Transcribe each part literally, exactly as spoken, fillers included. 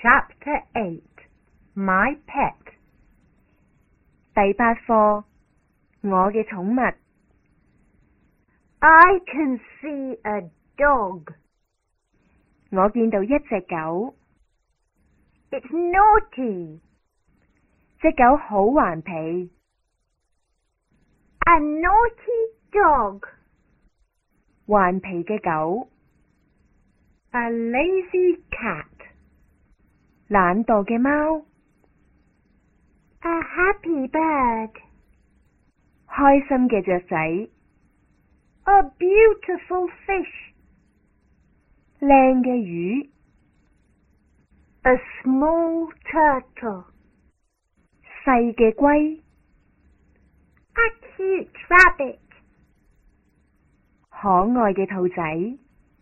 Chapter eight. My Pet. 第八課，我嘅寵物。 I can see a dog. 我見到一隻狗。 It's naughty. 隻狗好頑皮。 A naughty dog. 頑皮嘅狗。 A lazy cat. 懶惰嘅貓。 A happy bird. 開心嘅雀仔。 A beautiful fish. 靚嘅魚。 A small turtle. 細嘅龜。 A cute rabbit. 可愛嘅兔仔。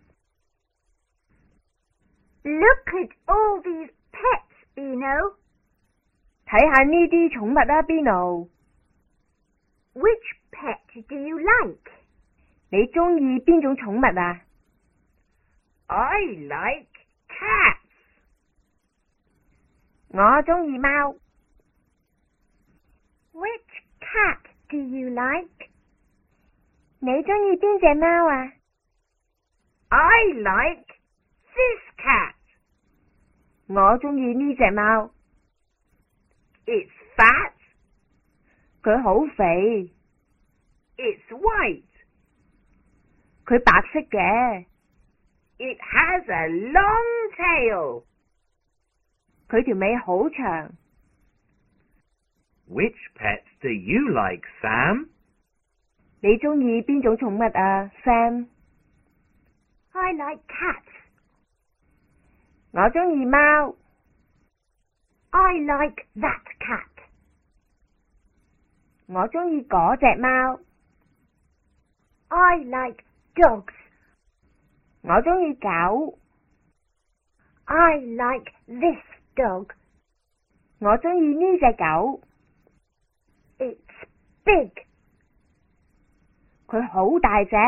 Look at all these pets, Beano. 睇下呢啲寵物啦，Beano。 Which pet do you like? 你鍾意邊種寵物啊？ I like cats. 我鍾意貓。 Which cat do you like? 你鍾意邊隻貓啊？ I like this cat. 我鍾意呢隻貓。 It's fat. 佢好肥。 It's white. 佢白色嘅。 It has a long tail. 佢條尾好長。 Which pet do you like, Sam? 你鍾意邊種寵物啊 ，Sam？ I like cats. 我鍾意貓。 I like that cat. 我鍾意嗰隻貓。 I like dogs. 我鍾意狗。 I like this dog. 我鍾意呢隻狗。 It's big. 佢好大隻。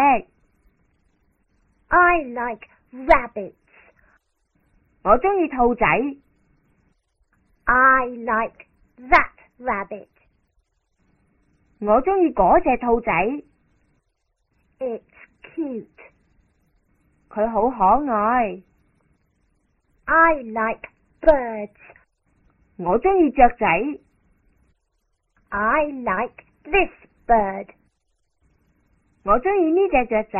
I like rabbits. 我鍾意兔仔。 I like that rabbit. 我鍾意嗰隻兔仔。 It's cute. 佢好可愛。 I like birds. 我鍾意雀仔。 I like this bird. 我鍾意呢隻雀仔。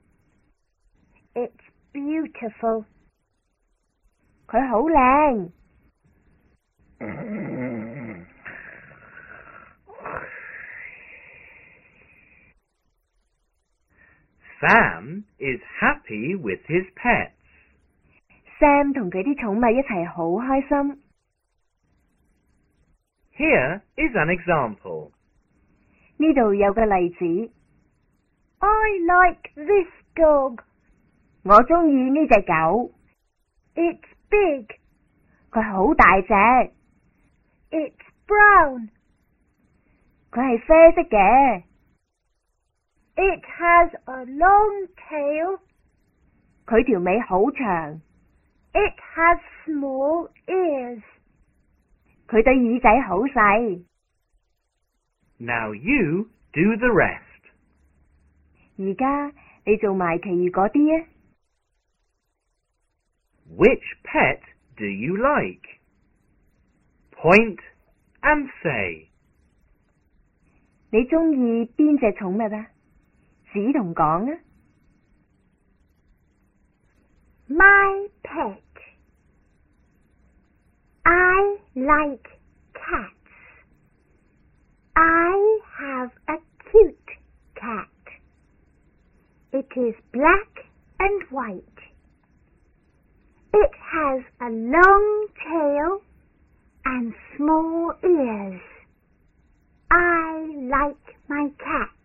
It's beautiful. 佢好靚。 Sam is happy with his pets. Sam 同佢啲寵物一齊好開心。 Here is an example. 呢度有個例子。 I like this dog. 我鍾意呢隻狗。 It's big. 佢好大隻。 It's brown. 佢係啡色嘅。 It has a long tail. 佢條尾好長。 It has small ears. 佢對耳仔好細。 Now you do the rest. 而家你做埋其餘嗰啲啊。 Which pet do you like? Point and say. 你鍾意邊隻寵物啊？指同講啊。 My pet. I like cats. I have a cute cat. It is black and white. It has a long tail and small ears. I like my cat.